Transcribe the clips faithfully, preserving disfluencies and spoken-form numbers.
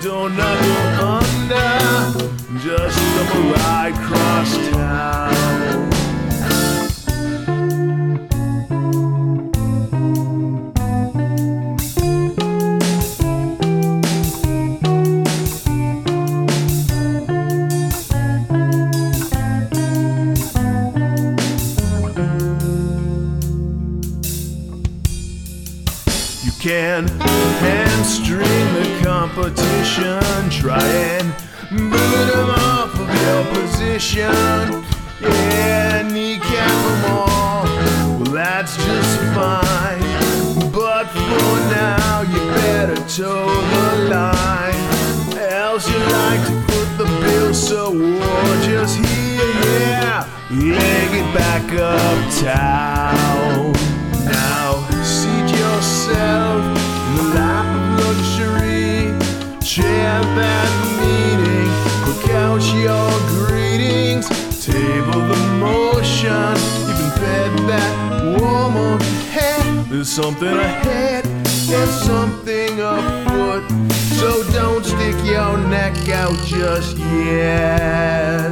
don't knuckle under, just stumble right across town. You can hamstring the competition, try and boot them off of your position. Yeah, kneecap them all, well that's just fine. But for now you better toe the line, else you like to put the bill so war just here, yeah, leg it back uptown. Now seat yourself in the lap of luxury, chair that meeting, cook out your greetings, table the motion, even fed that woman. Hey, there's something ahead, there's something afoot, so don't stick your neck out just yet.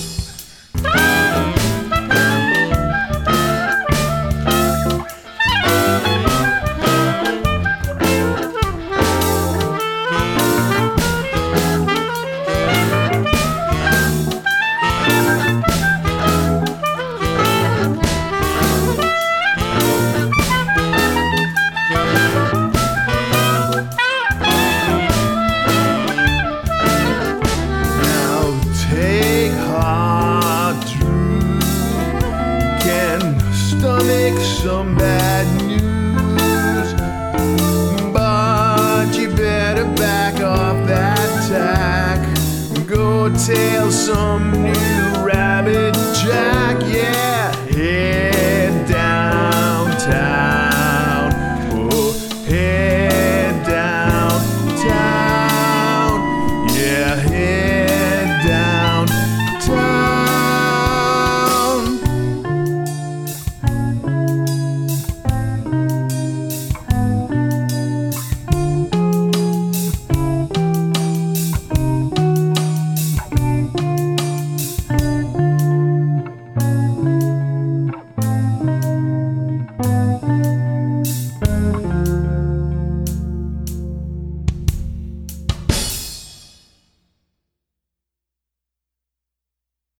Stomach some bad news, but you better back off that tack, go tell some news.